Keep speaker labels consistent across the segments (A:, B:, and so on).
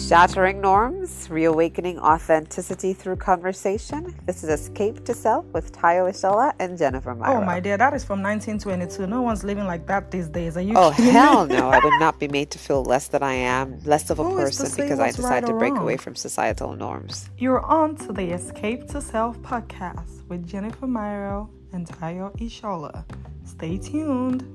A: Shattering norms, reawakening authenticity through conversation. This is Escape to Self with Tayo Ishola and Jennifer Myro.
B: Oh my dear, that is from 1922. No one's living like that these days. Are you
A: Oh
B: kidding
A: hell
B: me?
A: no, I would not be made to feel less than I am, less of a
B: Who is to
A: person
B: say
A: because I
B: what's right
A: decided to
B: or
A: break
B: wrong?
A: away from societal norms.
B: You're on to the Escape to Self podcast with Jennifer Myro and Tayo Ishola. Stay tuned.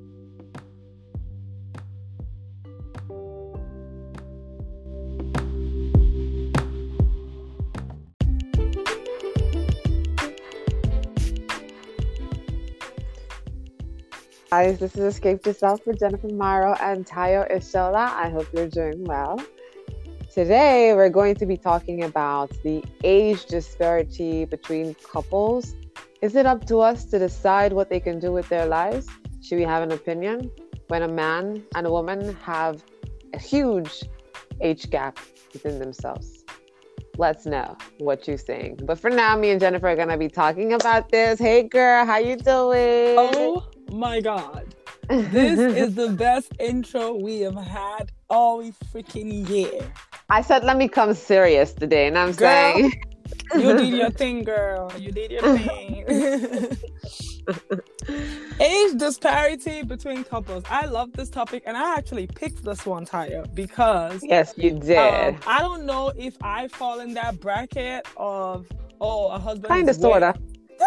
A: Guys, this is Escape to Self with Jennifer Myro and Tayo Ishola. I hope you're doing well. Today, we're going to be talking about the age disparity between couples. Is it up to us to decide what they can do with their lives? Should we have an opinion when a man and a woman have a huge age gap within themselves? Let's know what you're saying. But for now, me and Jennifer are going to be talking about this. Hey girl, how you doing?
C: Oh my God. This is the best intro we have had all freaking year.
A: I said, let me come serious today. And I'm
C: Girl,
A: saying...
C: You did your thing, girl. You did your thing. Age disparity between couples. I love this topic, and I actually picked this one, Taya, because
A: Yes, you did.
C: I don't know if I fall in that bracket of a husband.
A: Kind of, sort of.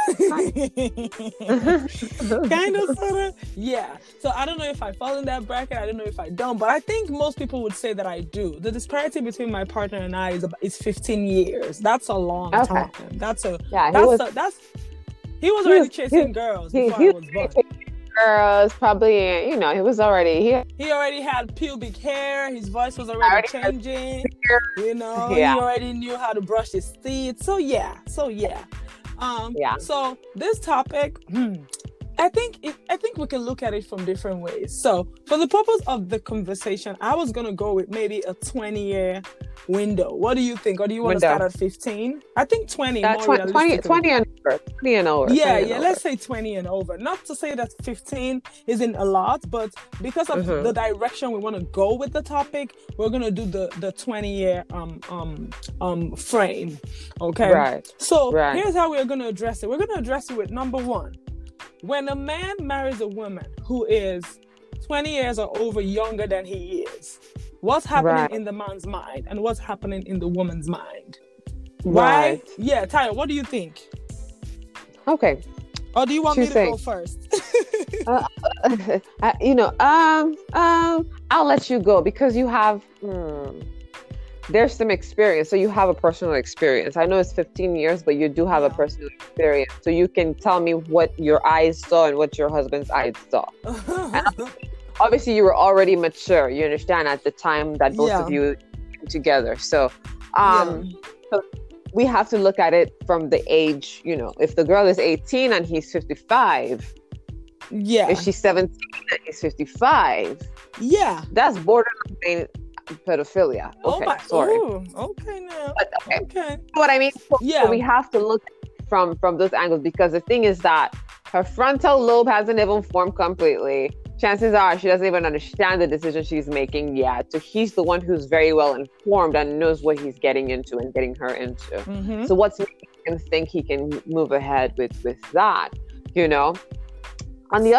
C: Kind of, sort of. Yeah. So I don't know if I fall in that bracket. I don't know if I don't. But I think most people would say that I do. The disparity between my partner and I is 15 years. That's a long time. He was already chasing girls before I was born.
A: Girls, probably, he was already here.
C: He already had pubic hair. His voice was already changing. He already knew how to brush his teeth. So yeah. So this topic, I think we can look at it from different ways. So for the purpose of the conversation, I was gonna go with maybe a 20-year window. What do you think? Or do you want to start at 15? I think 20.
A: 20 and over. 20 and over.
C: Yeah. Let's say 20 and over. Not to say that 15 isn't a lot, but because of the direction we want to go with the topic, we're gonna do the 20-year frame. Okay.
A: Right.
C: So here's how we're gonna address it. We're gonna address it with number one. When a man marries a woman who is 20 years or over younger than he is, what's happening in the man's mind and what's happening in the woman's mind? Right? Yeah, Tyler, what do you think?
A: Okay.
C: Or do you want me to go first?
A: I'll let you go because you have... there's some experience. So you have a personal experience. I know it's 15 years, but you do have a personal experience. So you can tell me what your eyes saw and what your husband's eyes saw. And obviously, you were already mature. You understand at the time that both of you came together. So, so we have to look at it from the age, if the girl is 18 and he's 55.
C: Yeah.
A: If she's 17 and he's 55.
C: Yeah.
A: That's borderline pedophilia. Sorry.
C: Ooh, okay now.
A: But, okay.
C: You
A: know what I mean? So we have to look from those angles because the thing is that her frontal lobe hasn't even formed completely. Chances are she doesn't even understand the decision she's making yet. So he's the one who's very well informed and knows what he's getting into and getting her into. Mm-hmm. So what's making him think he can move ahead with that? On the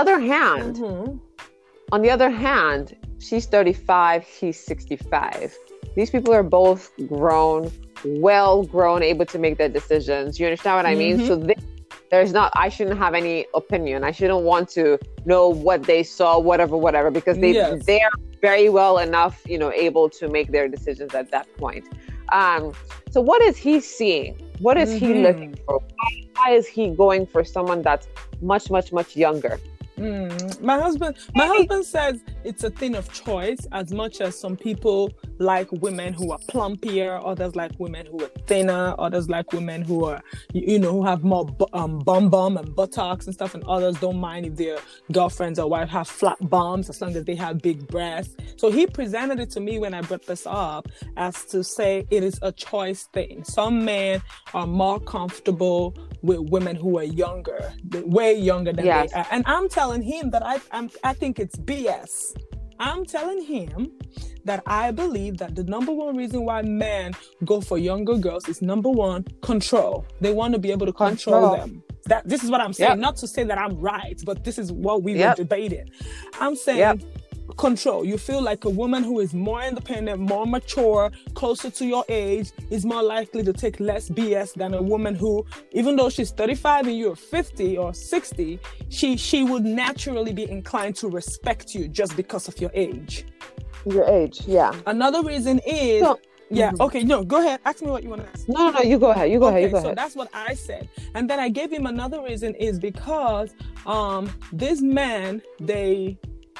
A: other hand, she's 35, he's 65. These people are both grown, well-grown, able to make their decisions. You understand what I mean? So I shouldn't have any opinion. I shouldn't want to know what they saw, whatever, because they're very well enough, able to make their decisions at that point. So what is he seeing? What is he looking for? Why is he going for someone that's much, much, much younger?
C: My husband says it's a thing of choice, as much as some people like women who are plumpier, others like women who are thinner, others like women who are, who have more bum and buttocks and stuff, and others don't mind if their girlfriends or wife have flat bums as long as they have big breasts. So he presented it to me when I brought this up as to say it is a choice thing. Some men are more comfortable with women who are younger, way younger than they are. And I'm telling him that I think it's BS. I'm telling him that I believe that the number one reason why men go for younger girls is, number one, control. They want to be able to control them. This is what I'm saying. Not to say that I'm right, but this is what we were debating. I'm saying control. You feel like a woman who is more independent, more mature, closer to your age, is more likely to take less BS than a woman who, even though she's 35 and you're 50 or 60, she would naturally be inclined to respect you just because of your age.
A: Your age, yeah.
C: Another reason is... okay, no, go ahead. Ask me what you want to ask.
A: No, you go ahead. You go ahead.
C: So that's what I said. And then I gave him another reason is because these men, they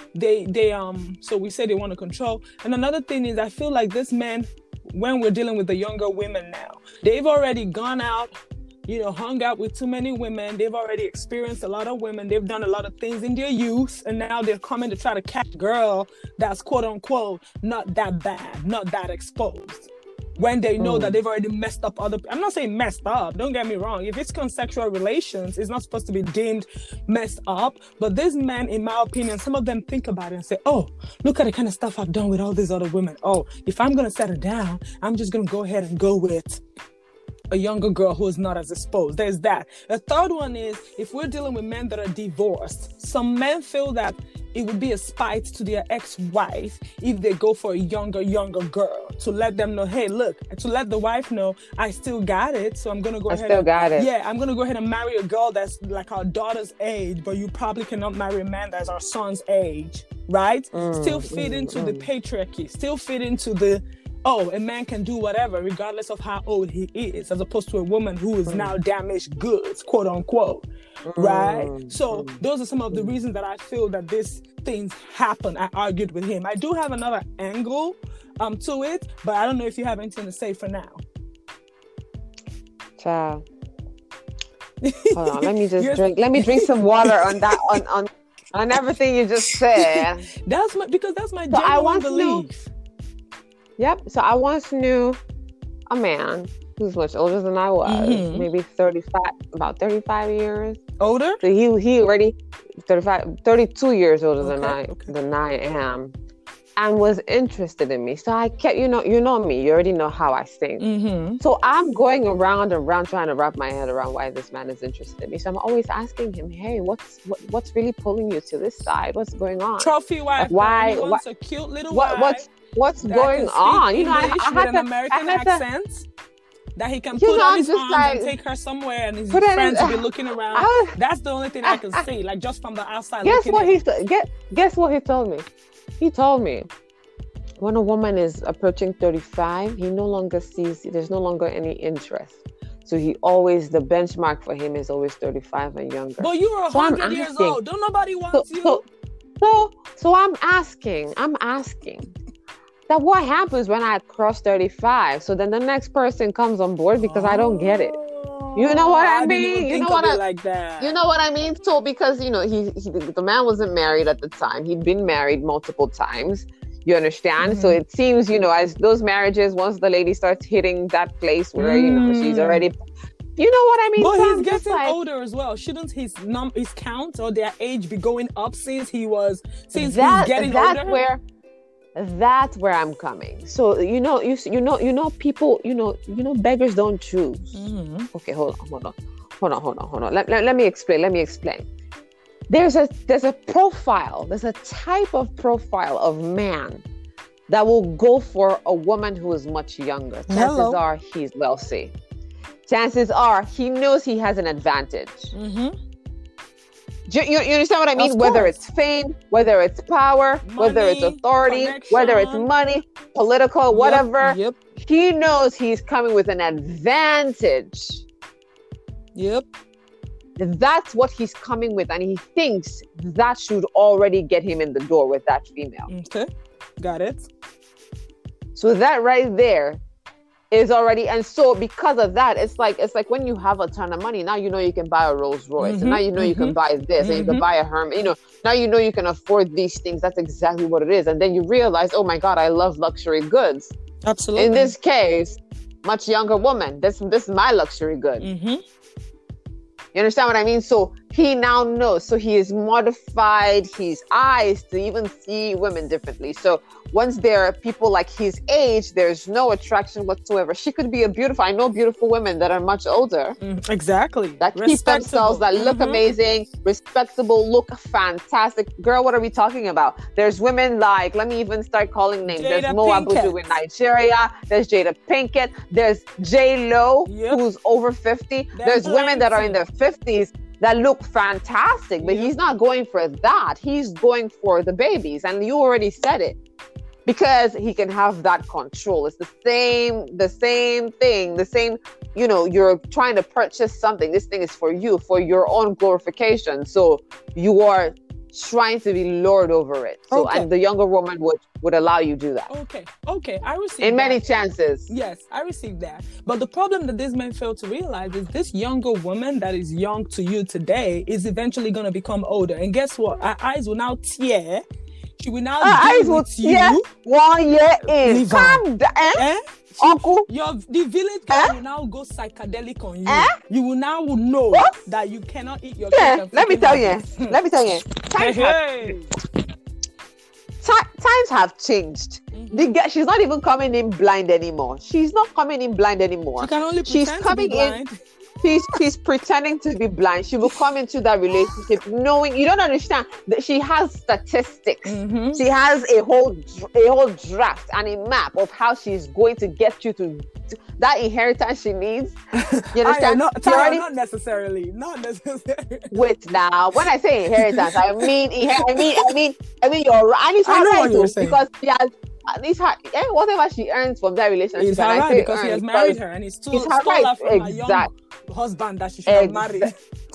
C: so we say they want to control. And another thing is I feel like this men, when we're dealing with the younger women now, they've already gone out, hung out with too many women. They've already experienced a lot of women. They've done a lot of things in their youth. And now they're coming to try to catch a girl that's quote unquote not that bad, not that exposed. When they know that they've already messed up I'm not saying messed up, don't get me wrong. If it's consensual relations, it's not supposed to be deemed messed up. But these men, in my opinion, some of them think about it and say, oh, look at the kind of stuff I've done with all these other women. Oh, if I'm going to settle down, I'm just going to go ahead and go with a younger girl who is not as exposed. There's that. The third one is, if we're dealing with men that are divorced, some men feel that it would be a spite to their ex-wife if they go for a younger girl, to let them know, hey, look, to let the wife know, I still got it, so I'm going to go ahead. Yeah, I'm going to go ahead and marry a girl that's like our daughter's age, but you probably cannot marry a man that's our son's age, right? Still fit into the patriarchy, still fit into the, a man can do whatever regardless of how old he is, as opposed to a woman who is now damaged goods, quote unquote, right? So those are some of the reasons that I feel that these things happen. I argued with him. I do have another angle to it, but I don't know if you have anything to say for now.
A: Child. Hold on, let me drink some water on that on everything you just said.
C: That's my genuine belief.
A: Yep. So I once knew a man who's much older than I was, maybe 35 years
C: older.
A: So he already 32 years older than I am, and was interested in me. So I kept, you know me, you already know how I think. So I'm going around trying to wrap my head around why this man is interested in me. So I'm always asking him, hey, what's really pulling you to this side? What's going on?
C: Trophy wife.
A: Why?
C: He wants a cute little wife.
A: What's going on?
C: I had an American accent that he can put on his arms and take her somewhere, and his friends will be looking around. That's the only thing I can see, like just from the outside. Guess what he told me? He told me when a woman is approaching 35, there's no longer any interest. So the benchmark for him is always 35 and younger. But you are 100 years old. Don't nobody want you.
A: So I'm asking that what happens when I cross 35? So then the next person comes on board because I don't get it. You know what I mean?
C: You know
A: what I mean? So because the man wasn't married at the time. He'd been married multiple times. You understand? So it seems, as those marriages, once the lady starts hitting that place where she's already, you know what I mean?
C: But he's getting older as well. Shouldn't his count or their age be going up since he's getting older?
A: That's where I'm coming. So people, beggars don't choose. Okay, hold on. Let me explain. There's a profile. There's a type of profile of man that will go for a woman who is much younger. Chances are he's wealthy. Chances are he knows he has an advantage. You understand what I mean? Whether it's fame, whether it's power, whether it's authority, whether it's money, political, whatever.
C: Yep.
A: He knows he's coming with an advantage.
C: Yep.
A: That's what he's coming with, and he thinks that should already get him in the door with that female.
C: Okay, got it.
A: So that right there is already, and so because of that, it's like when you have a ton of money, now you can buy a Rolls Royce, and now you can buy this, and you can buy a Hermes, now you can afford these things. That's exactly what it is. And then you realize, oh my God, I love luxury goods.
C: Absolutely.
A: In this case, much younger woman, this is my luxury good. You understand what I mean? So he now knows. So he has modified his eyes to even see women differently. So once there are people like his age, there's no attraction whatsoever. She could be I know beautiful women that are much older.
C: Exactly.
A: That keep themselves, that look amazing, respectable, look fantastic. Girl, what are we talking about? There's women like, let me even start calling names. There's Mo Abudu in Nigeria. There's Jada Pinkett. There's J-Lo, who's over 50. There's women that are in their 50s that look fantastic, but he's not going for that. He's going for the babies. And you already said it. Because he can have that control. It's the same thing, you're trying to purchase something. This thing is for you, for your own glorification. So you are trying to be lord over it. So, and the younger woman would allow you to do that.
C: Okay. I received
A: in many chances.
C: Yes, I received that. But the problem that these men fail to realize is this younger woman that is young to you today is eventually going to become older. And guess what? Our eyes will now tear. She will now deal with you
A: 1 year in. Calm down. Uncle,
C: the village guy will now go psychedelic on you. You will now know that you cannot eat your cake.
A: Let me tell you. Times have changed. She's not even coming in blind anymore. She can only pretend to be blind. She's pretending to be blind. She will come into that relationship knowing, you don't understand that she has statistics. She has a whole draft and a map of how she's going to get you to that inheritance she needs. You understand?
C: Not necessarily.
A: Wait now. When I say inheritance, I mean you're right. And it's right too, because she has. Whatever she earns from that relationship,
C: it's her right because he has married her, and he's stole her from a young husband that she should have married.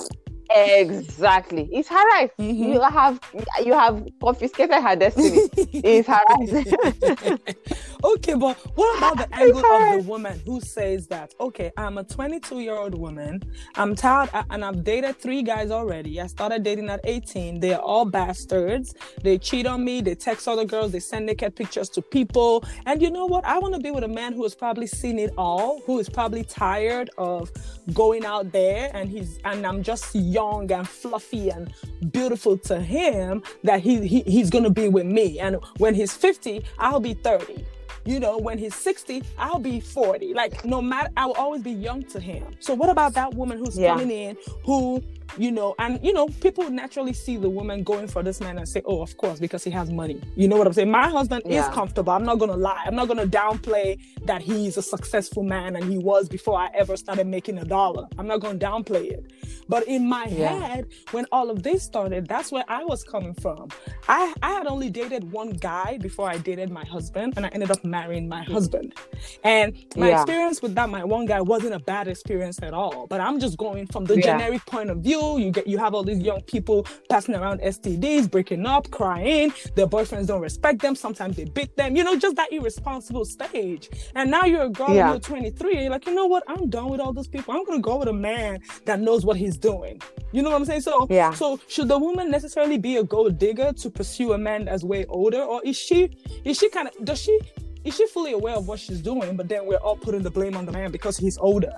A: Exactly, it's her right. You have confiscated her destiny. It's her right.
C: Okay, but what about the angle of the woman who says that, okay, I'm a 22-year-old woman, I'm tired, and I've dated 3 guys already. I started dating at 18. They're all bastards. They cheat on me. They text other girls. They send naked pictures to people. And you know what? I want to be with a man who has probably seen it all, who is probably tired of going out there, and I'm just young and fluffy and beautiful to him, that he's going to be with me. And when he's 50, I'll be 30. When he's 60, I'll be 40. Like, no matter, I will always be young to him. So what about that woman who's coming in, who, people naturally see the woman going for this man and say, oh, of course, because he has money. You know what I'm saying? My husband is comfortable. I'm not going to lie. I'm not going to downplay that he's a successful man, and he was before I ever started making $1. I'm not going to downplay it. But in my head, when all of this started, that's where I was coming from. I had only dated one guy before I dated my husband, and I ended up marrying my husband. And my experience with my one guy wasn't a bad experience at all. But I'm just going from the generic point of view. You have all these young people passing around STDs, breaking up, crying. Their boyfriends don't respect them. Sometimes they beat them. Just that irresponsible stage. And now you're a girl, you're 23, and you're like, you know what? I'm done with all those people. I'm going to go with a man that knows what he's doing. You know what I'm saying? So should the woman necessarily be a gold digger to pursue a man that's way older, or is she fully aware of what she's doing, but then we're all putting the blame on the man because he's older?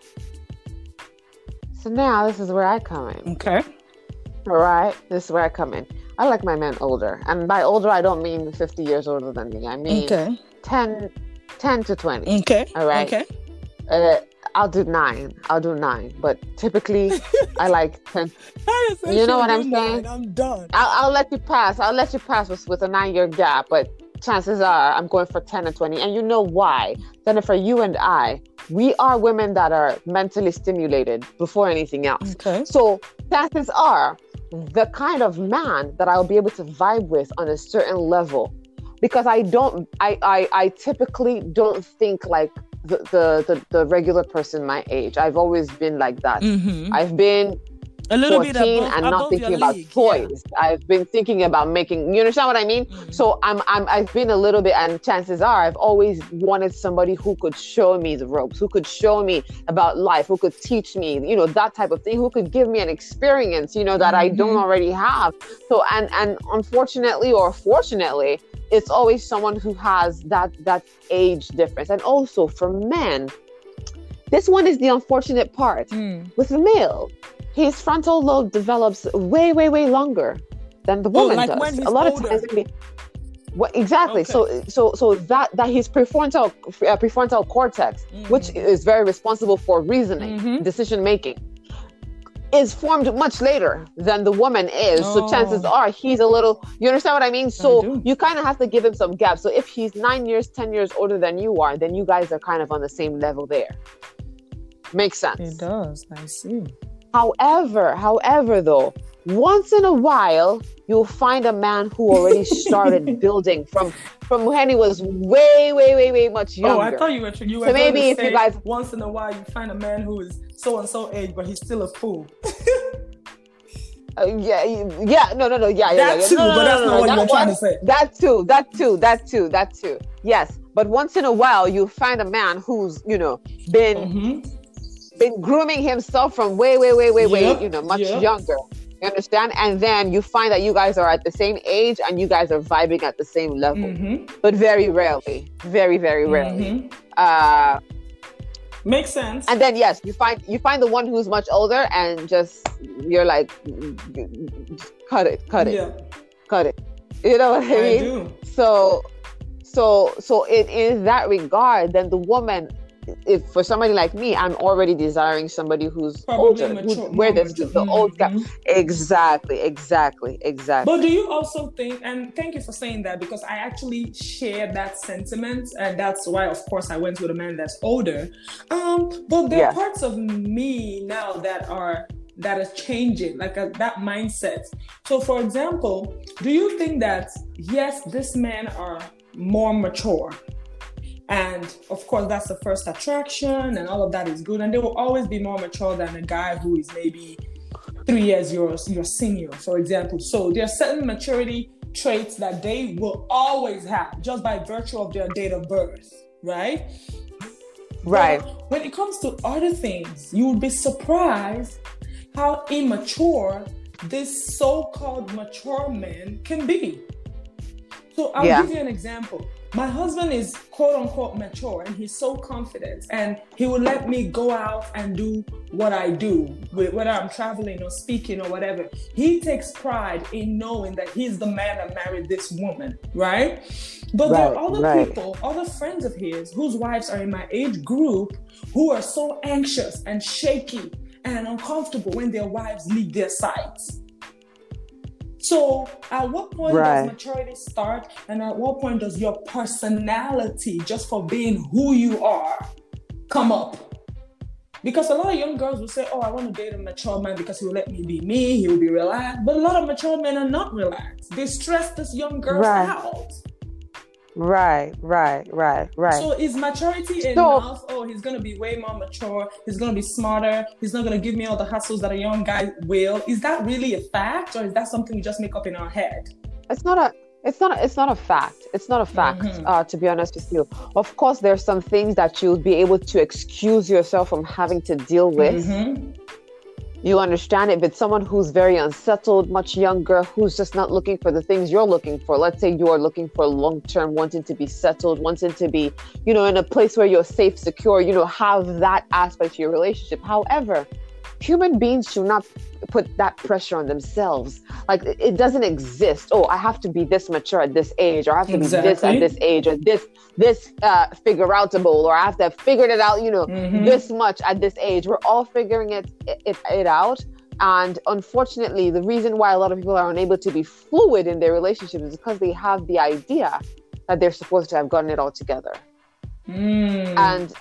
A: So now this is where I come in.
C: Okay.
A: All right. This is where I come in. I like my men older. And by older, I don't mean 50 years older than me. I mean 10 to 20.
C: Okay.
A: All right.
C: Okay.
A: I'll do 9. But typically, I like 10. You know what I'm saying?
C: I'm done.
A: I'll let you pass. With a 9-year gap. But chances are I'm going for 10 and 20. And you know why? Jennifer, you and I, we are women that are mentally stimulated before anything else.
C: Okay.
A: So chances are the kind of man that I'll be able to vibe with on a certain level, because I typically don't think like the regular person my age. I've always been like that. I've been a little 14 bit and not thinking about toys. I've been thinking about making, you understand what I mean? So I've been a little bit, and chances are I've always wanted somebody who could show me the ropes, who could show me about life, who could teach me, that type of thing, who could give me an experience, that I don't already have. So, and unfortunately or fortunately, it's always someone who has that age difference. And also for men, this one is the unfortunate part with the male. his frontal lobe develops way, way, way longer than the woman
C: like
A: does.
C: when he's
A: A lot
C: older.
A: of times, exactly.
C: Okay.
A: So that his prefrontal cortex, which is very responsible for reasoning, decision making, is formed much later than the woman is. So chances are he's a little, you understand what I mean? So you kind of have to give him some gap. So if he's 9 years, 10 years older than you are, then you guys are kind of on the same level there. Makes sense.
C: It does. I see.
A: However, though, once in a while, you'll find a man who already started building from when he was way, way, way, way much younger.
C: Oh, I thought you were
A: so maybe if you guys,
C: once in a while you find a man who is so and so age, but he's still a fool.
A: no,
C: That
A: too,
C: but that's not what you're trying to say.
A: That too. Yes, but once in a while you find a man who's been grooming himself from way, much younger. You understand? And then you find that you guys are at the same age and you guys are vibing at the same level, but very rarely, very, very rarely.
C: Makes sense.
A: And then yes, you find the one who's much older, and just you're like, cut it. You know what I mean?
C: do.
A: So in that regard, then the woman, if for somebody like me, I'm already desiring somebody who's
C: Probably
A: older,
C: mature,
A: where there's the old gap. Exactly.
C: But do you also think, and thank you for saying that, because I actually share that sentiment, and that's why, of course, I went with a man that's older. But there are parts of me now that is changing, like that mindset. So, for example, do you think that yes, these men are more mature? And of course, that's the first attraction, and all of that is good. And they will always be more mature than a guy who is maybe 3 years your senior, for example. So there are certain maturity traits that they will always have just by virtue of their date of birth, right?
A: Right.
C: But when it comes to other things, you would be surprised how immature this so-called mature men can be. So I'll give you an example. My husband is quote unquote mature, and he's so confident, and he will let me go out and do what I do, whether I'm traveling or speaking or whatever. He takes pride in knowing that he's the man that married this woman, right? But there are other people, other friends of his, whose wives are in my age group, who are so anxious and shaky and uncomfortable when their wives leave their sides. So at what point does maturity start, and at what point does your personality, just for being who you are, come up? Because a lot of young girls will say, oh, I want to date a mature man because he will let me be me, he will be relaxed. But a lot of mature men are not relaxed. They stress this young girl out.
A: Right.
C: So is maturity enough? Oh, he's going to be way more mature. He's going to be smarter. He's not going to give me all the hassles that a young guy will. Is that really a fact, or is that something we just make up in our head?
A: It's not a fact. It's not a fact, to be honest with you. Of course, there's some things that you'll be able to excuse yourself from having to deal with. You understand it, but someone who's very unsettled, much younger, who's just not looking for the things you're looking for. Let's say you are looking for long-term, wanting to be settled, wanting to be, in a place where you're safe, secure, have that aspect to your relationship. However, human beings should not put that pressure on themselves. Like, it doesn't exist. Oh, I have to be this mature at this age, or I have to be this at this age, or this figure outable, or I have to have figured it out, this much at this age. We're all figuring it out. And unfortunately, the reason why a lot of people are unable to be fluid in their relationships is because they have the idea that they're supposed to have gotten it all together. And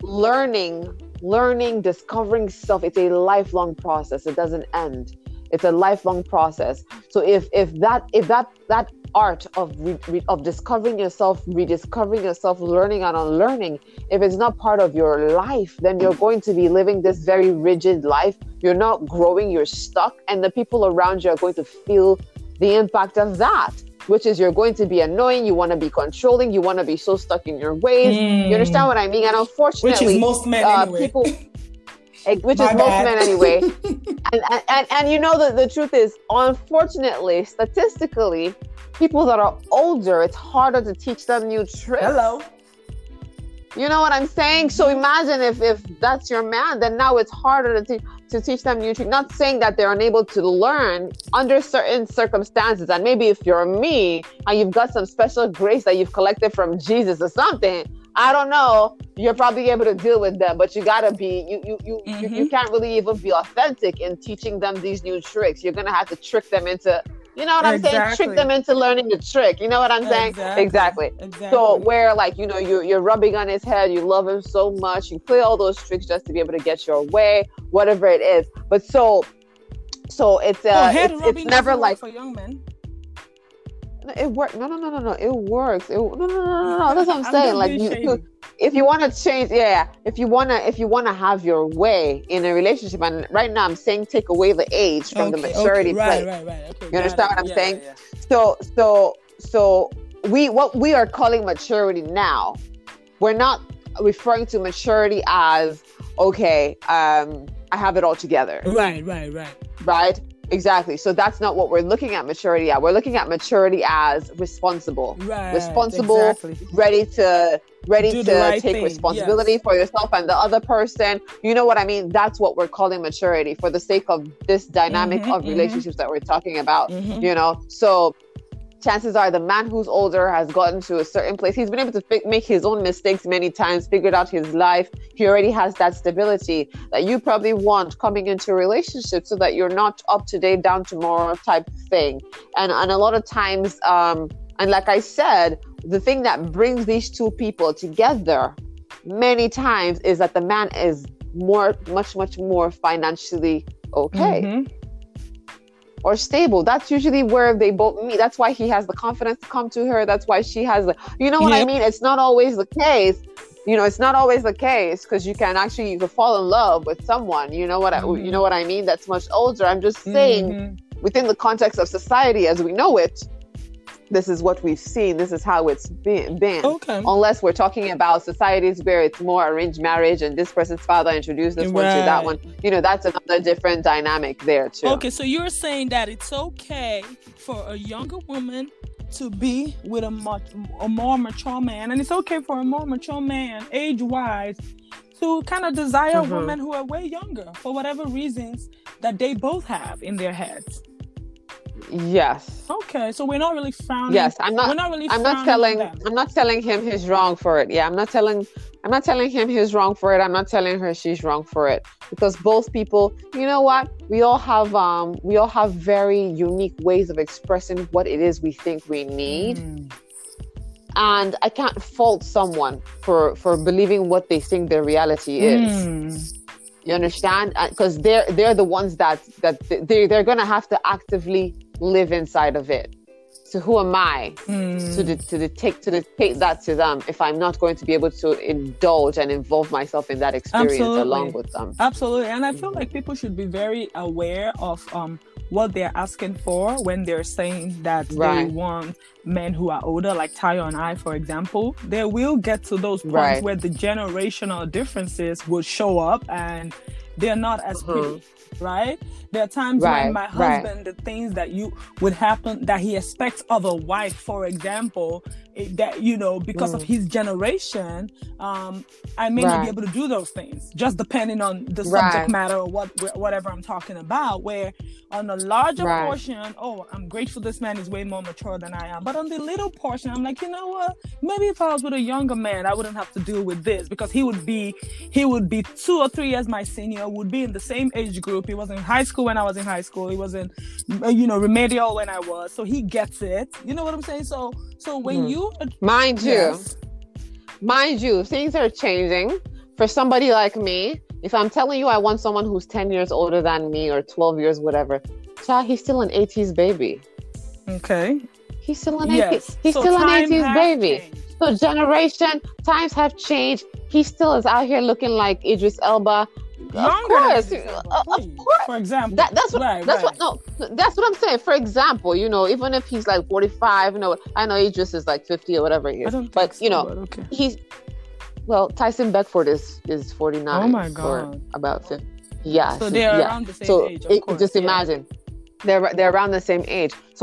A: learning, discovering self, it's a lifelong process. It doesn't end. It's a lifelong process. So if that art of discovering yourself, rediscovering yourself, learning and unlearning, if it's not part of your life, then you're going to be living this very rigid life. You're not growing, you're stuck, and the people around you are going to feel the impact of that, which is you're going to be annoying, you want to be controlling, you want to be so stuck in your ways. You understand what I mean? And unfortunately,
C: which is most men anyway.
A: And the truth is, unfortunately, statistically, people that are older, it's harder to teach them new tricks.
C: Hello.
A: You know what I'm saying? So imagine if that's your man, then now it's harder to teach. to teach them new tricks. Not saying that they're unable to learn under certain circumstances. And maybe if you're me and you've got some special grace that you've collected from Jesus or something, I don't know, you're probably able to deal with them, but you gotta be, you can't really even be authentic in teaching them these new tricks. You're gonna have to trick them into, you know what I'm saying? Trick them into learning the trick. You know what I'm saying? Exactly. So where like, you know, you're rubbing on his head, you love him so much, you play all those tricks just to be able to get your way, whatever it is. But so it's it's never like
C: for young men.
A: It works. No. It works. No. That's what I'm saying. Like if you want to change, if you wanna have your way in a relationship, and right now I'm saying take away the age from the maturity place. Right. Okay, you understand what I'm saying? Yeah. So what we are calling maturity now, we're not referring to maturity as I have it all together. Right. Exactly. So that's not what we're looking at maturity at. We're looking at maturity as responsible. Ready to take responsibility for yourself and the other person. You know what I mean? That's what we're calling maturity for the sake of this dynamic of relationships that we're talking about. You know, so chances are the man who's older has gotten to a certain place. He's been able to make his own mistakes many times, figured out his life. He already has that stability that you probably want coming into a relationship so that you're not up today, down tomorrow type thing. And a lot of times, and like I said, the thing that brings these two people together many times is that the man is much more financially okay. Or stable. That's usually where they both meet. That's why he has the confidence to come to her. That's why she has you know what I mean? It's not always the case. You know, it's not always the case because you can fall in love with someone. You know what I mean? That's much older. I'm just saying within the context of society as we know it, this is what we've seen. This is how it's been. Okay. Unless we're talking about societies where it's more arranged marriage and this person's father introduced this one to that one. You know, that's another different dynamic there too.
C: Okay, so you're saying that it's okay for a younger woman to be with a more mature man, and it's okay for a more mature man, age-wise, to kind of desire women who are way younger for whatever reasons that they both have in their heads.
A: Yes.
C: Okay, so we're not really frowning.
A: Yes, I'm not telling him he's wrong for it. Yeah, I'm not telling him he's wrong for it. I'm not telling her she's wrong for it, because both people, you know what? We all have very unique ways of expressing what it is we think we need. And I can't fault someone for believing what they think their reality is. You understand? Because they're the ones that they're gonna have to actively live inside of it. So who am I to dictate that to them if I'm not going to be able to indulge and involve myself in that experience along with them?
C: Absolutely. And I feel like people should be very aware of what they're asking for when they're saying that they want men who are older, like Tayo and I, for example. They will get to those points where the generational differences will show up and they're not as pretty. Right? There are times when my husband, the things that would happen that he expects of a wife, for example, that, you know, because of his generation, I may not be able to do those things, just depending on the subject matter or whatever I'm talking about, where on a larger portion, I'm grateful this man is way more mature than I am. But on the little portion, I'm like, you know what? Maybe if I was with a younger man, I wouldn't have to deal with this, because he would be 2 or 3 years my senior, would be in the same age group. He was in high school when I was in high school. He was in, remedial when I was. So he gets it. You know what I'm saying? So when you...
A: Mind you, things are changing. For somebody like me, if I'm telling you I want someone who's 10 years older than me or 12 years, whatever, he's still an 80s baby.
C: Okay.
A: He's still an 80s. He's still an 80s baby. Changed. So times have changed. He still is out here looking like Idris Elba. Of course.
C: For example,
A: that's what I'm saying. For example, you know, even if he's like 45, you know, I know Idris is like 50 or whatever he is, he's Tyson Beckford is 49.
C: Oh my God,
A: or about 50. Yeah,
C: so they're around the same age. Of course,
A: just imagine they're around the same age. So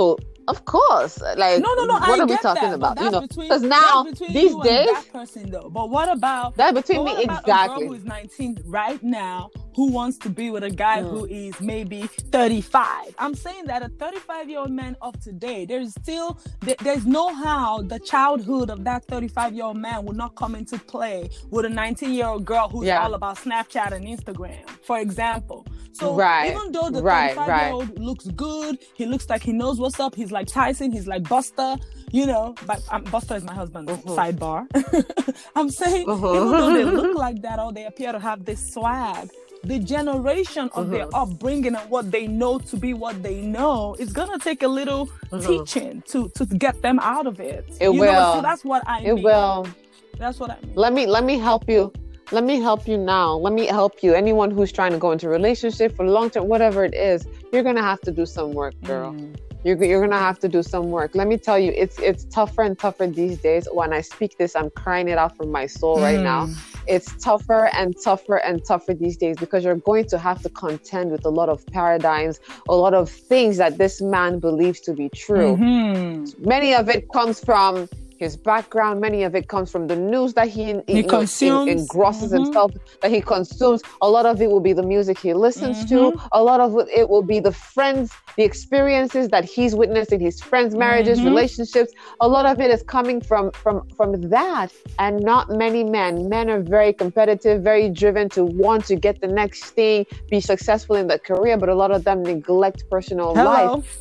A: Of course. Like,
C: No.
A: what
C: I
A: are we
C: get
A: talking
C: that, but
A: about? You know,
C: that's between
A: because now
C: that's between
A: these
C: you
A: days,
C: and that person, though. But what about
A: that between
C: but
A: me,
C: what about a girl
A: exactly.
C: who is 19 right now who wants to be with a guy who is maybe 35? I'm saying that a 35-year-old man of today, there's no how the childhood of that 35-year-old man will not come into play with a 19-year-old girl who's all about Snapchat and Instagram, for example. So even though the 35-year-old looks good, he looks like he knows what's up, he's like Tyson, he's like Buster, you know, but Buster is my husband's sidebar. I'm saying, even though they look like that or they appear to have this swag, the generation of their upbringing and what they know to be what they know is gonna take a little teaching to get them out of it.
A: It will.
C: So that's what I mean.
A: It will.
C: That's what I mean.
A: Let me help you. Let me help you now. Let me help you. Anyone who's trying to go into a relationship for long term, whatever it is, you're gonna have to do some work, girl. You're gonna have to do some work. Let me tell you, it's tougher and tougher these days. When I speak this, I'm crying it out from my soul right now. It's tougher and tougher and tougher these days because you're going to have to contend with a lot of paradigms, a lot of things that this man believes to be true. Many of it comes from his background. Many of it comes from the news that he consumes, engrosses himself, that he consumes. A lot of it will be the music he listens to. A lot of it will be the friends, the experiences that he's witnessed in his friends' marriages, relationships. A lot of it is coming from that. And not many men. Men are very competitive, very driven to want to get the next thing, be successful in their career, but a lot of them neglect personal life.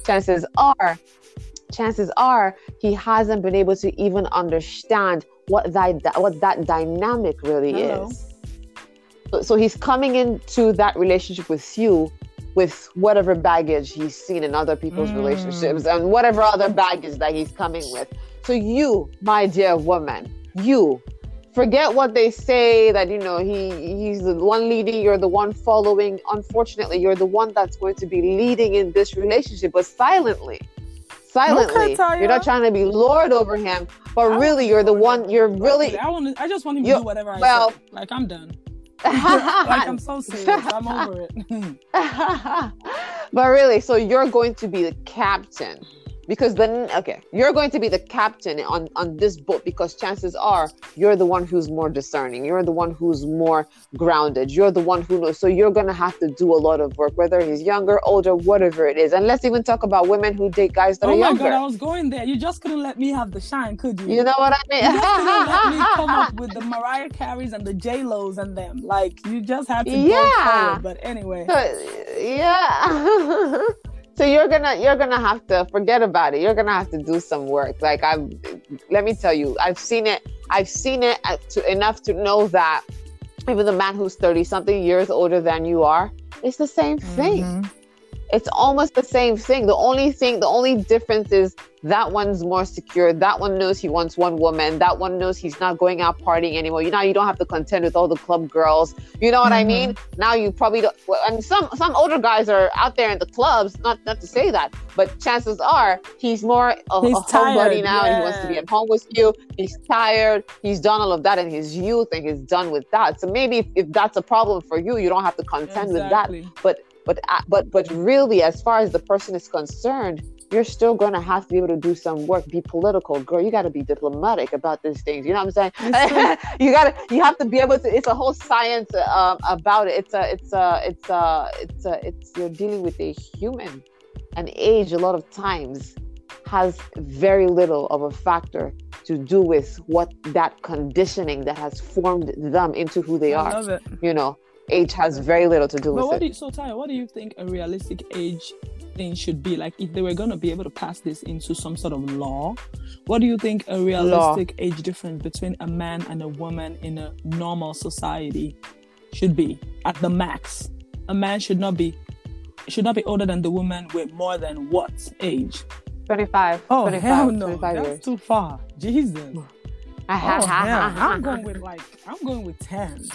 A: Chances are he hasn't been able to even understand what that dynamic really is. So he's coming into that relationship with you with whatever baggage he's seen in other people's relationships and whatever other baggage that he's coming with. So you, my dear woman, you forget what they say that, you know, he's the one leading, you're the one following. Unfortunately, you're the one that's going to be leading in this relationship, but silently. Okay, you're not trying to be lord over him, but really you're the one. You're really.
C: I just want him to do whatever I say. Like, I'm done. Like, I'm so serious. I'm over it.
A: But really, so you're going to be the captain. Because then, you're going to be the captain on this boat because chances are you're the one who's more discerning. You're the one who's more grounded. You're the one who knows. So you're going to have to do a lot of work, whether he's younger, older, whatever it is. And let's even talk about women who date guys that are younger.
C: Oh my God, I was going there. You just couldn't let me have the shine, could you?
A: You know what I mean?
C: You just couldn't let me come up with the Mariah Careys and the J-Los and them. Like, you just had to go forward. But anyway.
A: So you're gonna have to forget about it. You're gonna have to do some work. Like, let me tell you, I've seen it enough to know that even the man who's 30-something years older than you are, it's the same thing. It's almost the same thing. The only difference is that one's more secure. That one knows he wants one woman. That one knows he's not going out partying anymore. You know, you don't have to contend with all the club girls. You know what I mean? Now you probably don't. And some older guys are out there in the clubs. Not to say that, but chances are he's more a homebody now. And he wants to be at home with you. He's tired. He's done all of that in his youth, and he's done with that. So maybe if that's a problem for you, you don't have to contend with that. But really, as far as the person is concerned, you're still going to have to be able to do some work, be political. Girl, you got to be diplomatic about these things. You know what I'm saying? You have to be able to, it's a whole science about it. You're dealing with a human, and age a lot of times has very little of a factor to do with what that conditioning that has formed them into who they are.
C: I love it.
A: You know, age has very little to do with it.
C: Taya, what do you think a realistic age thing should be? Like, if they were going to be able to pass this into some sort of law, what do you think a realistic age difference between a man and a woman in a normal society should be at the max? A man should not be older than the woman with more than what age?
A: 25.
C: Oh,
A: 25,
C: hell no.
A: 25
C: That's
A: years.
C: too far. Jesus. I'm going with 10.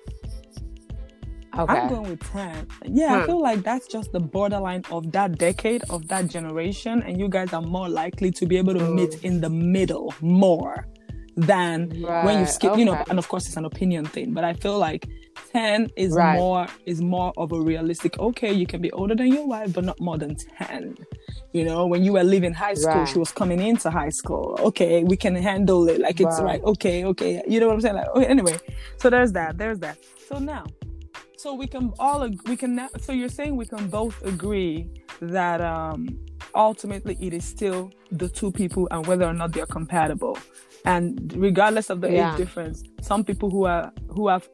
A: Okay.
C: I'm going with 10. Yeah, I feel like that's just the borderline of that decade, of that generation, and you guys are more likely to be able to meet in the middle more than when you skip, you know, and of course it's an opinion thing, but I feel like 10 is
A: Right.
C: more of a realistic. Okay, you can be older than your wife, but not more than 10. You know, when you were leaving high school,
A: Right.
C: she was coming into high school. Okay, we can handle it. Like it's
A: Right.
C: right. Okay. You know what I'm saying? Like, okay, anyway. So there's that. So now, so we can now, so you're saying we can both agree that ultimately it is still the two people and whether or not they're compatible. And regardless of the age difference, some people who have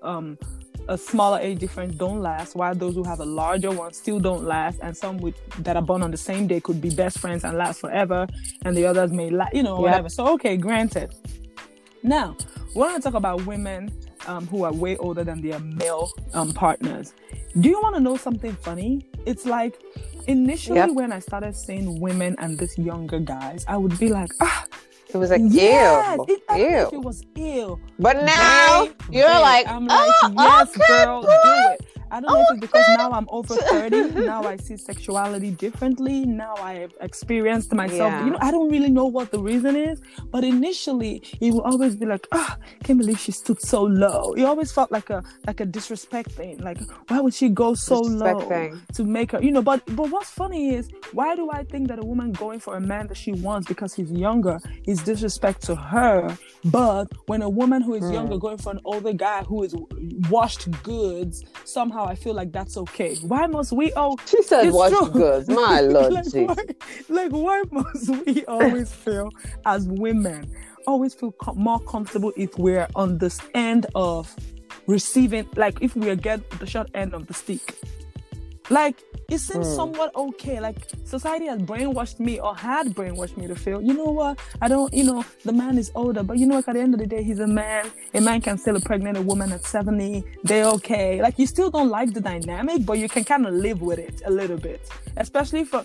C: a smaller age difference don't last, while those who have a larger one still don't last, and some that are born on the same day could be best friends and last forever, and the others may whatever. So okay, granted. Now, we want to talk about women who are way older than their male partners. Do you want to know something funny? It's like initially when I started seeing women and these younger guys, I would be like,
A: it was like,
C: yes,
A: ew.
C: It was ill.
A: But now you're like,
C: I'm like, yes, okay, girl, do it. I don't know if it's because now I'm over 30. Now I see sexuality differently. Now I have experienced myself.
A: Yeah.
C: You know, I don't really know what the reason is. But initially, it will always be like, can't believe she stood so low. It always felt like a disrespect thing. Like, why would she go so low to make her, you know? But what's funny is, why do I think that a woman going for a man that she wants because he's younger is disrespect to her? But when a woman who is younger going for an older guy who is washed goods, somehow I feel like that's okay. Why must we all...
A: She said washed goods. My Lord Jesus.
C: Why must we always feel, as women, more comfortable if we're on this end of receiving, like if we get the short end of the stick? Like, it seems somewhat okay. Like, society has brainwashed me or had brainwashed me to feel, you know what? The man is older, but you know what? At the end of the day, he's a man. A man can still impregnate a woman at 70. They're okay. Like, you still don't like the dynamic, but you can kind of live with it a little bit. Especially for...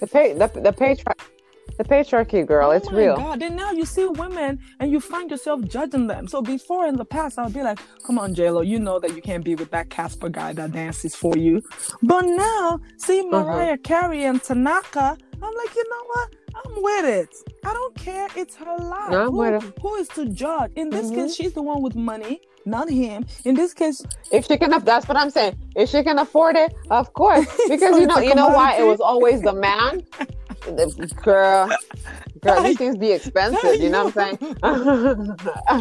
A: The patriarchy, girl, it's real.
C: God. Then now you see women and you find yourself judging them. So before in the past, I'll be like, come on, J-Lo, you know that you can't be with that Casper guy that dances for you. But now, see Mariah Carey and Tanaka, I'm like, you know what? I'm with it. I don't care. It's her life.
A: No,
C: who is to judge? In this case, she's the one with money, not him. In this case,
A: if she can, that's what I'm saying. If she can afford it, of course. Because
C: So
A: you know why it was always the man. Girl, these things be expensive. You know what I'm saying?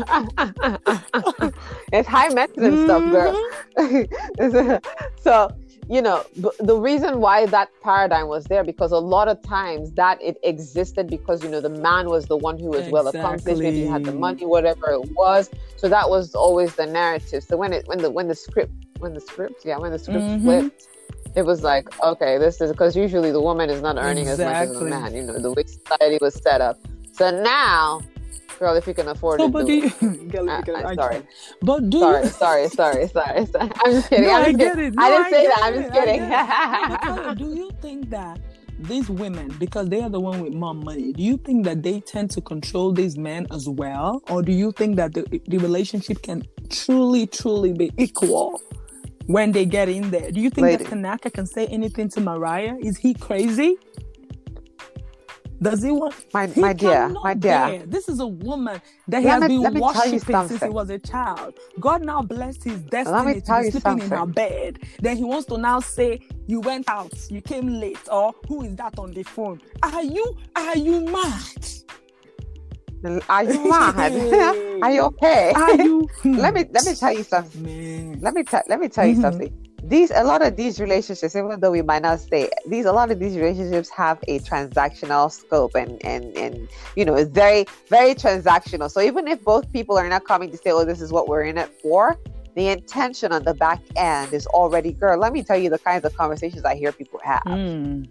A: It's high maintenance stuff, girl. So, you know, the reason why that paradigm was there, because a lot of times that it existed because, you know, the man was the one who was well accomplished, maybe he had the money, whatever it was. So that was always the narrative. So when the script flipped, it was like, okay, this is because usually the woman is not earning as much as the man, you know, the way society was set up. So now, girl, if you can afford it, sorry.
C: But do
A: sorry. I'm just kidding.
C: No,
A: I
C: get it.
A: I didn't say that. I'm just
C: kidding. Do you think that these women, because they are the one with more money, do you think that they tend to control these men as well? Or do you think that the relationship can truly be equal when they get in there? Do you think that Tanaka can say anything to Mariah? Is he crazy? Does he want...
A: My dear.
C: This is a woman that he has been worshiping since he was a child. God now blessed his destiny to be sleeping in her bed. Then he wants to now say, you went out, you came late, or who is that on the phone? Are you mad?
A: Are you mad? Are you okay?
C: Are you?
A: Let me tell you something.
C: Man.
A: Let me tell you something. A lot of these relationships, even though we might not say a lot of these relationships have a transactional scope and you know, it's very, very transactional. So even if both people are not coming to say, oh, this is what we're in it for, the intention on the back end is already, girl, let me tell you the kinds of conversations I hear people have. Even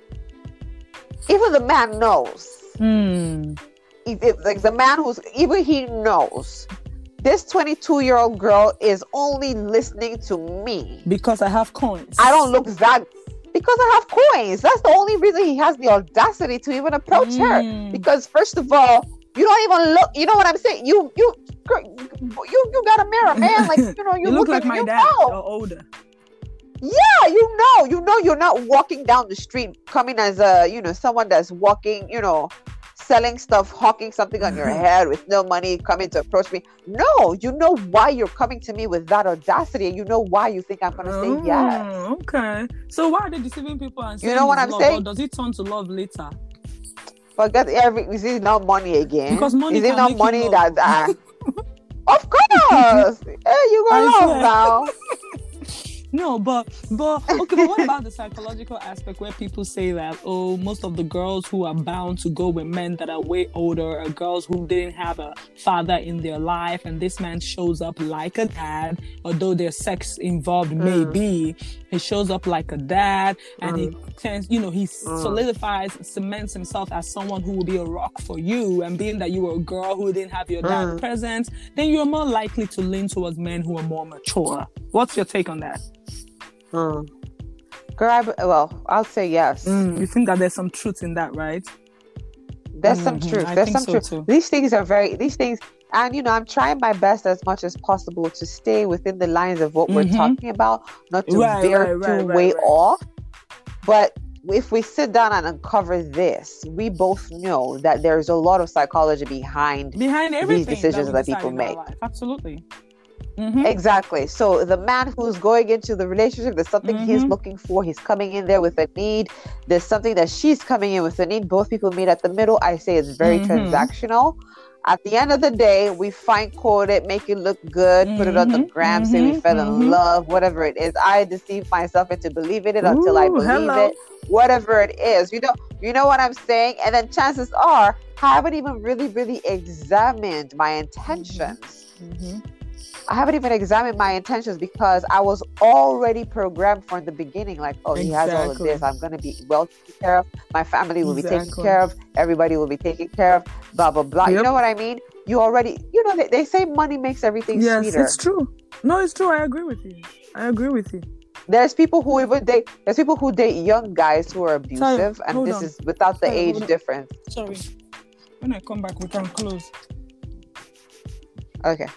A: the man knows. Like the man he knows this 22-year-old girl is only listening to me
C: because I have coins.
A: I don't look that because I have coins. That's the only reason he has the audacity to even approach her. Because first of all, you don't even look. You know what I'm saying? You got a mirror, man. Like, you know, you
C: look like my dad or older.
A: Yeah, you know, you're not walking down the street coming as a, you know, someone that's walking, you know, selling stuff, hawking something on your head with no money, coming to approach me. No, you know why you're coming to me with that audacity, and you know why you think I'm going to say yes.
C: Okay. So why are they deceiving people and saying,
A: you know what I'm
C: love,
A: saying?
C: or does it turn to love later?
A: Forget is it not money again?
C: Because money
A: is it
C: can
A: not
C: make
A: money
C: you
A: that?
C: love.
A: Of course. Hey, you gonna love now.
C: No, but okay, but what about the psychological aspect where people say that, oh, most of the girls who are bound to go with men that are way older are girls who didn't have a father in their life, and this man shows up like a dad, although there's sex involved maybe, he shows up like a dad, and he tends, he solidifies, cements himself as someone who will be a rock for you, and being that you were a girl who didn't have your dad present, then you're more likely to lean towards men who are more mature. What's your take on that?
A: Girl, I'll say yes.
C: You think that there's some truth in that, right?
A: There's some truth. There's some truth. Too. These things, and I'm trying my best as much as possible to stay within the lines of what we're talking about, not to veer too way off. But if we sit down and uncover this, we both know that there's a lot of psychology behind everything these decisions that people make.
C: Absolutely.
A: Exactly. So the man who's going into the relationship, there's something he's looking for. He's coming in there with a need. There's something that she's coming in with a need. Both people meet at the middle. I say it's very transactional. At the end of the day, we fine code it, make it look good, put it on the gram, say we fell in love, whatever it is. I deceive myself into believing it until I believe it. Whatever it is, you know what I'm saying? And then chances are, I haven't even really examined my intentions. I haven't even examined my intentions because I was already programmed from the beginning. Like, he has all of this. I'm going to be well taken care of. My family will be taken care of. Everybody will be taken care of. Blah, blah, blah. You know what I mean? You already, they say money makes everything sweeter.
C: Yes, it's true. No, it's true. I agree with you.
A: There's people who date young guys who are abusive. And this is without the age difference.
C: Sorry. When I come back, we can close.
A: Okay.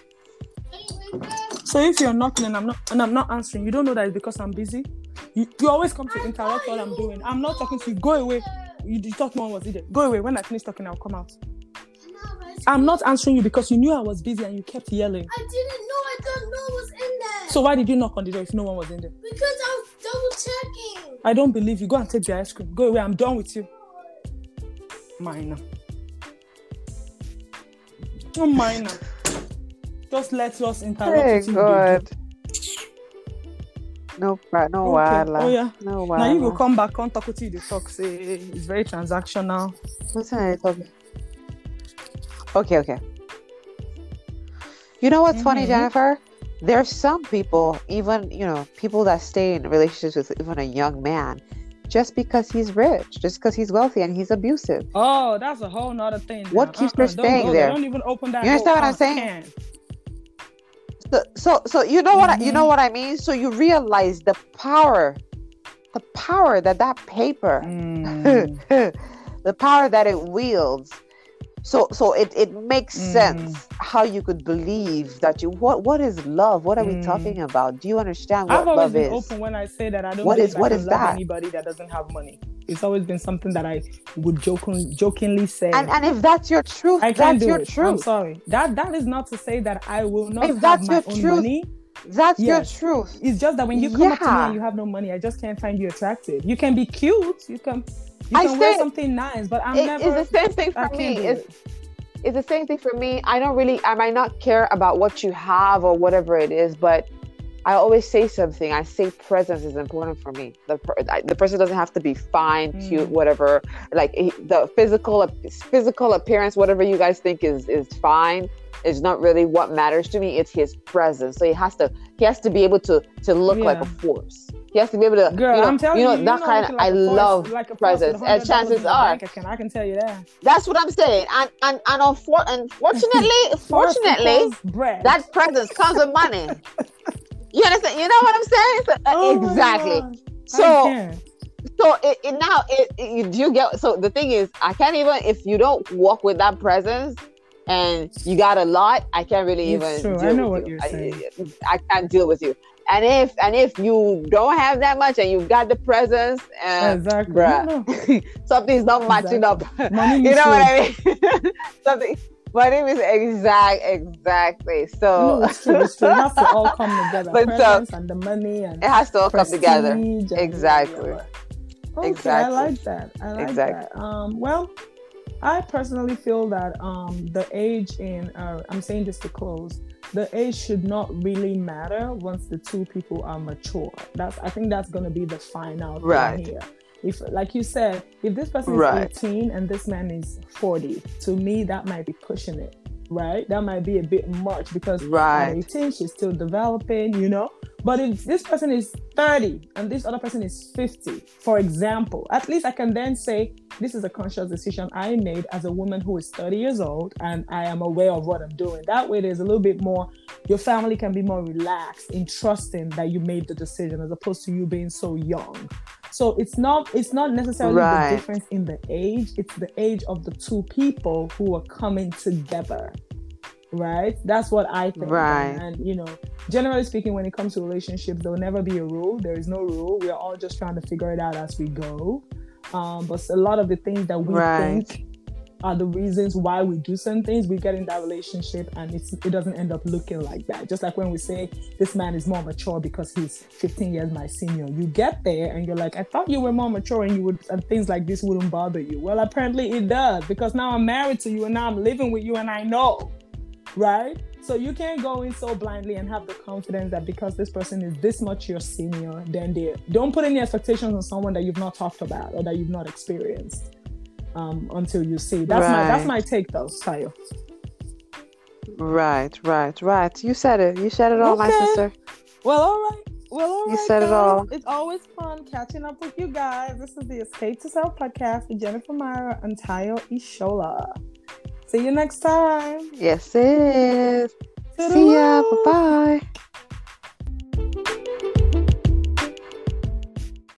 C: So if you're knocking and I'm not answering, you don't know that it's because I'm busy. You always come to interrupt what I'm doing. I'm not talking to you. Go away. You thought no one was there. Go away. When I finish talking, I'll come out. I'm not answering you because you knew I was busy and you kept yelling.
D: I didn't know. I thought no one was in there.
C: So why did you knock on the door if no one was in there?
D: Because I was double checking.
C: I don't believe you. Go and take the ice cream. Go away. I'm done with you. Minor. Oh, minor. Just let us interrupt.
A: Hey, God. No, okay.
C: Oh, yeah.
A: No,
C: now you will come back on talk with you. The talk say it's very transactional.
A: Okay. You know what's funny, Jennifer? There's some people, even, people that stay in relationships with even a young man just because he's rich, just because he's wealthy and he's abusive.
C: Oh, that's a whole nother thing.
A: What keeps her staying there?
C: Don't even open that.
A: You understand what I'm saying? So you know what I mean? So you realize the power that paper, the power that it wields. So it makes sense how you could believe that what is love? What are we talking about? Do you understand what love is?
C: I've always been open when I say that I don't
A: what
C: is
A: that?
C: Anybody that doesn't have money. It's always been something that I would jokingly say.
A: And if that's your truth, that's your truth.
C: I'm sorry. That is not to say that I will not have my own money.
A: That's your truth.
C: It's just that when you come up to me and you have no money, I just can't find you attractive. You can be cute. You can wear something nice, but it's
A: the same thing for me. It's the same thing for me. I might not care about what you have or whatever it is, but I always say something. I say presence is important for me. The person doesn't have to be fine, cute, whatever. Like the physical appearance, whatever you guys think is fine, is not really what matters to me. It's his presence. So he has to be able to look like a force. He has to be able to,
C: girl, I'm telling you,
A: that kind of, I love presence. And chances are,
C: I can tell you that.
A: That's what I'm saying. And unfortunately, that presence comes with money. You understand? You know what I'm saying? Exactly. You get. So the thing is, I can't even, if you don't walk with that presence, and you got a lot, I can't really
C: It's
A: even
C: true.
A: deal
C: I know
A: with
C: what
A: you.
C: you're saying.
A: I can't deal with you. And if you don't have that much and you've got the presence,
C: Exactly.
A: bruh,
C: No.
A: something's not matching up.
C: Money
A: You know what I
C: misleads.
A: mean? Something. My name is exactly. So
C: No, it's true. It's true. It has to all come together.
A: But
C: Presence and the money and
A: it has to all come together.
C: prestige and
A: Exactly.
C: yeah. Okay,
A: Exactly.
C: I like that. I like
A: Exactly.
C: that. Well, I personally feel that the age I'm saying this to close, the age should not really matter once the two people are mature. I think that's going to be the final
A: Right.
C: thing here. If, like you said, if this person is
A: Right.
C: 18 and this man is 40, to me that might be pushing it, right? That might be a bit much because
A: Right.
C: at 18 she's still developing, you know. But if this person is 30 and this other person is 50, for example, at least I can then say, this is a conscious decision I made as a woman who is 30 years old and I am aware of what I'm doing. That way there's a little bit more, your family can be more relaxed in trusting that you made the decision as opposed to you being so young. So it's not necessarily
A: Right.
C: the difference in the age, it's the age of the two people who are coming together. Right? That's what I think.
A: Right.
C: And you know, generally speaking, when it comes to relationships, there will never be a rule. There is no rule. We are all just trying to figure it out as we go. But a lot of the things that we
A: Right.
C: think are the reasons why we do some things, we get in that relationship and it doesn't end up looking like that. Just like when we say this man is more mature because he's 15 years my senior. You get there and you're like, I thought you were more mature and things like this wouldn't bother you. Well, apparently it does, because now I'm married to you and now I'm living with you and I know. Right? So you can't go in so blindly and have the confidence that because this person is this much your senior, then don't put any expectations on someone that you've not talked about or that you've not experienced until you see. That's my take though, Tayo.
A: Right. You said it all, my
C: Okay.
A: sister.
C: All right.
A: You said it all.
C: It's always fun catching up with you guys. This is the Escape to Self podcast with Jennifer Myra and Tayo Ishola. See you next time.
A: Yes, it is.
C: Toodaloo.
A: See ya. Bye-bye.